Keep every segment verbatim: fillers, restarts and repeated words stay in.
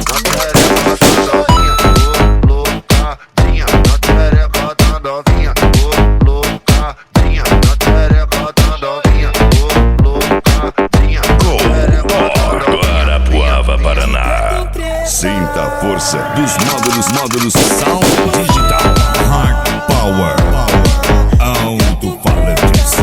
na tereca da novinha, ô loucadinha, na tereca da novinha, ô loucadinha, na tereca da novinha, ô loucadinha, na tereca da novinha. Arapuava, Paraná. Sinta a força dos módulos, módulos Sound Digital. Hard Power, alto-falantes.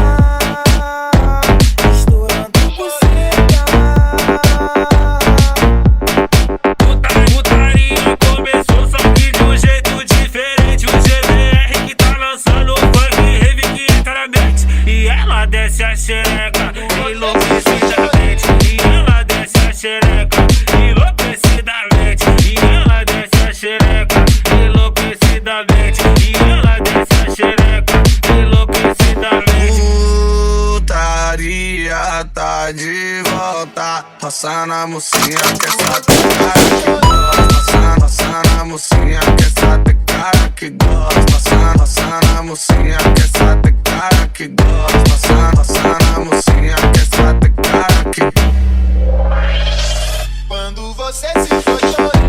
Putaria começou, só que de um jeito diferente. O G V R que tá lançando o funk rave que entra na mente. E ela desce a xereca enlouquecidamente. E ela desce a xereca enlouquecidamente. E ela desce a xereca enlouquecidamente. E ela desce a xereca enlouquecidamente. Putaria tá de volta, passando a mocinha que essa tem cara que gosta. Passando, passando a mocinha que essa tem cara que gosta. Passando, passando a mocinha que essa tem cara que gosta. Passando, passando a mocinha que essa tem cara que. Quando você se for chorar,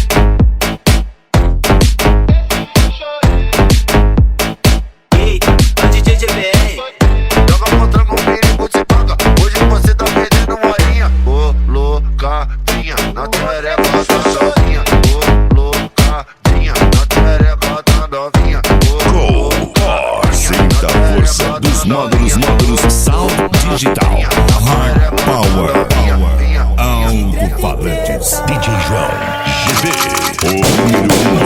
Ei, a D J G V R. joga contra com perigo de paga. Hoje você tá perdendo morinha. Ô loucadinha, na tereca da novinha. Ô loucadinha, na tereca da novinha. Go! Sinta a força dos módulos, módulos Sound Digital. Hard Power, alto-falantes. D J João G B, o número um